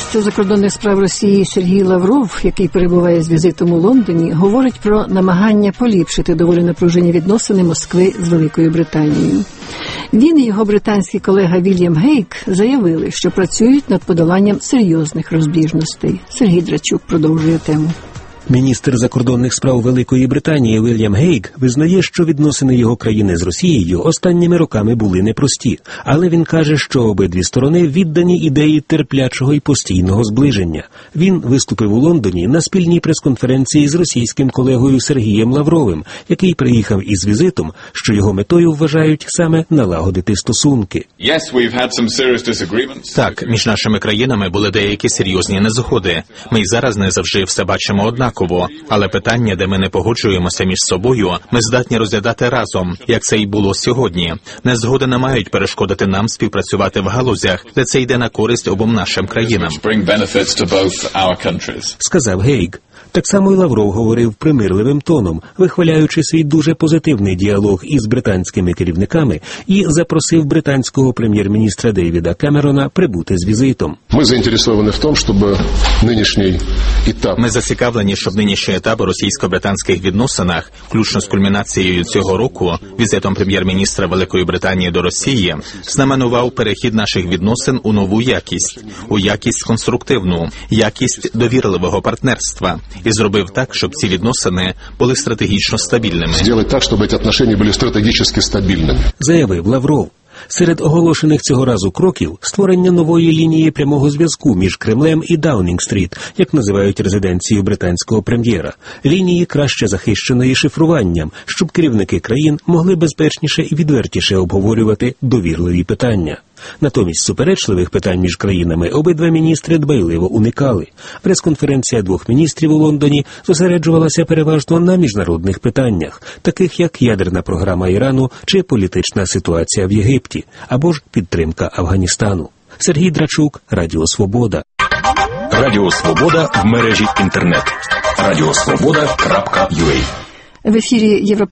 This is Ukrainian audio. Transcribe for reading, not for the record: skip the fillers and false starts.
Міністр закордонних справ Росії Сергій Лавров, який перебуває з візитом у Лондоні, говорить про намагання поліпшити доволі напружені відносини Москви з Великою Британією. Він і його британський колега Вільям Гейг заявили, що працюють над подоланням серйозних розбіжностей. Сергій Драчук продовжує тему. Міністр закордонних справ Великої Британії Вільям Гейг визнає, що відносини його країни з Росією останніми роками були непрості, але він каже, що обидві сторони віддані ідеї терплячого і постійного зближення. Він виступив у Лондоні на спільній прес-конференції з російським колегою Сергієм Лавровим, який приїхав із візитом, що його метою вважають саме налагодити стосунки. Так, між нашими країнами були деякі серйозні незгоди. Ми й зараз не завжди все бачимо однаково. Але питання, де ми не погоджуємося між собою, ми здатні розглядати разом, як це і було сьогодні. Незгоди не мають перешкодити нам співпрацювати в галузях, де це йде на користь обом нашим країнам. Сказав Гейг. Так само й Лавров говорив примирливим тоном, вихваляючи свій дуже позитивний діалог із британськими керівниками, і запросив британського прем'єр-міністра Девіда Кемерона прибути з візитом. Ми зацікавлені, щоб нинішній етап у російсько-британських відносинах, включно з кульмінацією цього року, візитом прем'єр-міністра Великої Британії до Росії, знаменував перехід наших відносин у нову якість, у якість конструктивну, якість довірливого партнерства. І зробив так, щоб ці відносини були стратегічно стабільними. Заявив Лавров. Серед оголошених цього разу кроків – створення нової лінії прямого зв'язку між Кремлем і Даунінг-стріт, як називають резиденцію британського прем'єра. Лінії краще захищеної шифруванням, щоб керівники країн могли безпечніше і відвертіше обговорювати довірливі питання. Натомість суперечливих питань між країнами обидва міністри дбайливо уникали. Прес-конференція двох міністрів у Лондоні зосереджувалася переважно на міжнародних питаннях, таких як ядерна програма Ірану чи політична ситуація в Єгипті, або ж підтримка Афганістану. Сергій Драчук, Радіо Свобода. Радіо Свобода в мережі інтернет. Радіосвобода.ua. В ефірі